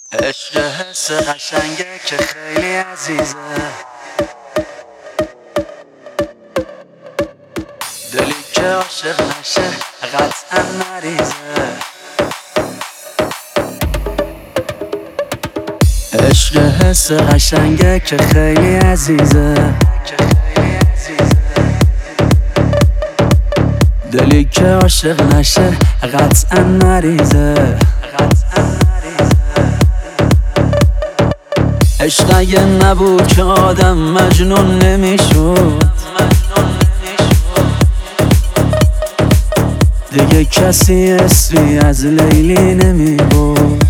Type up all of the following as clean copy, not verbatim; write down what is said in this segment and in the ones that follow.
عشق حس قشنگه که خیلی عزیزه، دلی که عاشق نشه قطعا مریضه. عشق حس قشنگه که خیلی عزیزه، دلی که عاشق نشه قطعا مریضه. عشق اگه نبود که آدم مجنون نمیشد، دیگه کسی اسمی از لیلی نمیبود.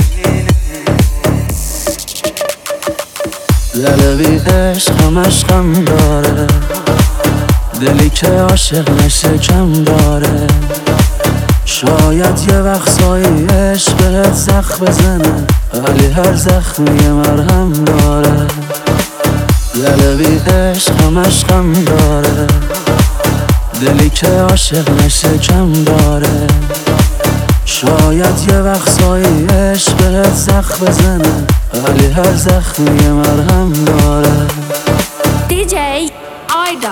دل بی عشق همش غم داره، دلی که عاشق نشه کم داره. شاید یه وقتایی عشق بهت زخم بزنه، ولی هر زخمی یه مرهم داره. دل بی عشق همش غم داره، دلی که عاشق نشه کم داره. شاید یه وقتایی عشق بهت زخم بزنه، ولی هر زخمی یه مرهم داره. DJ Aida.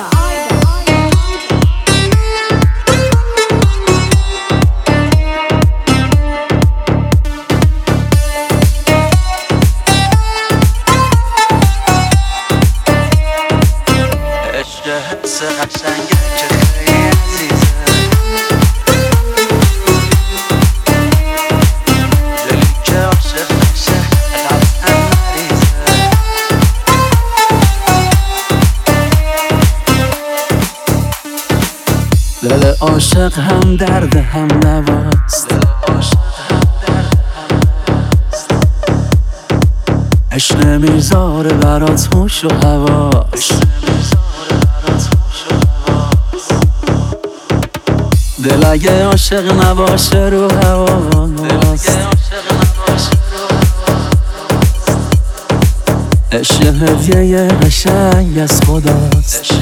عشق حس قشنگه که خیلی عزیزه، دلی که عاشق نشه قطعا مریضه. دل عاشق هم درد هم نواست، عشق نمیذاره برات هوش و حواس. دل اگه عاشق نباشه رو هواست، عشق هدیه قشنگ از خداست.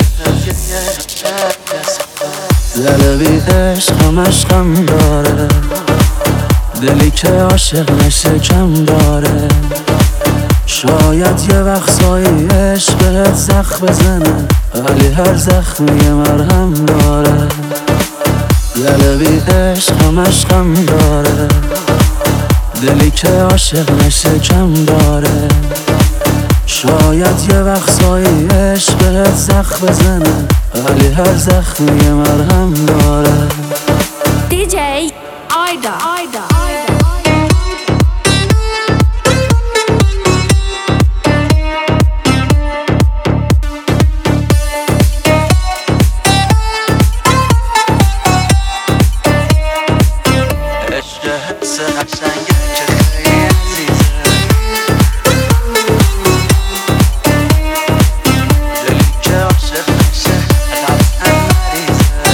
دل بی عشق همش غم داره، دلی که عاشق نشه کم داره. شاید یه وقتایی عشق بهت زخم بزنه، ولی هر زخمی یه مرهم داره. دل بی عشق همش غم داره، دلی که عاشق نشه کم داره. شاید یه وقتایی عشق بهت زخم بزنه، ولی هر زخمی یه مرهم داره. DJ Aida. عشق حس قشنگه که خیلی عزیزه، دلی که عاشق نشه قطعا مریضه.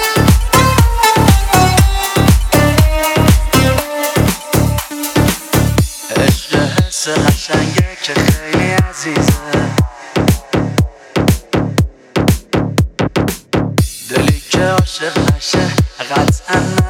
عشق حس قشنگه که خیلی عزیزه، دلی که عاشق نشه قطعا